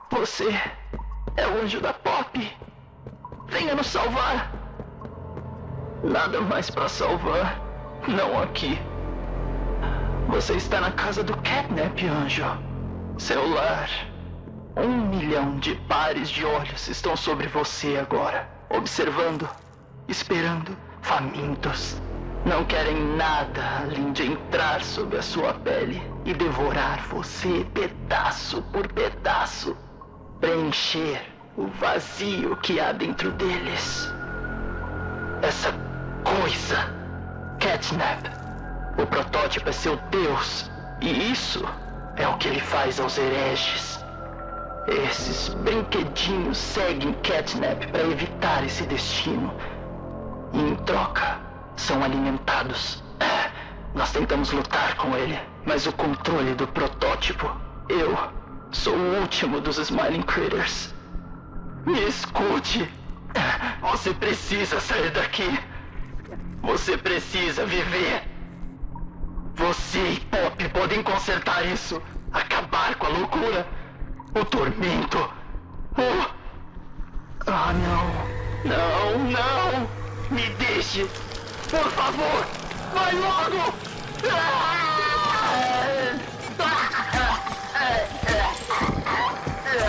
Você é o anjo da Pop. Venha nos salvar. Nada mais pra salvar. Não aqui. Você está na casa do Catnap, anjo. Seu lar. 1 milhão de pares de olhos estão sobre você agora, observando, esperando, famintos. Não querem nada além de entrar sob a sua pele e devorar você pedaço por pedaço. Preencher o vazio que há dentro deles. Essa coisa, Catnap. O protótipo é seu Deus, e isso é o que ele faz aos hereges. Esses brinquedinhos seguem Catnap para evitar esse destino. E em troca, são alimentados. Nós tentamos lutar com ele, mas o controle do protótipo... Eu sou o último dos Smiling Critters. Me escute. Você precisa sair daqui. Você precisa viver. Você e Pop podem consertar isso. Acabar com a loucura. O tormento. Ah, não. Não, não. Me deixe. Por favor. Vai logo. Ah!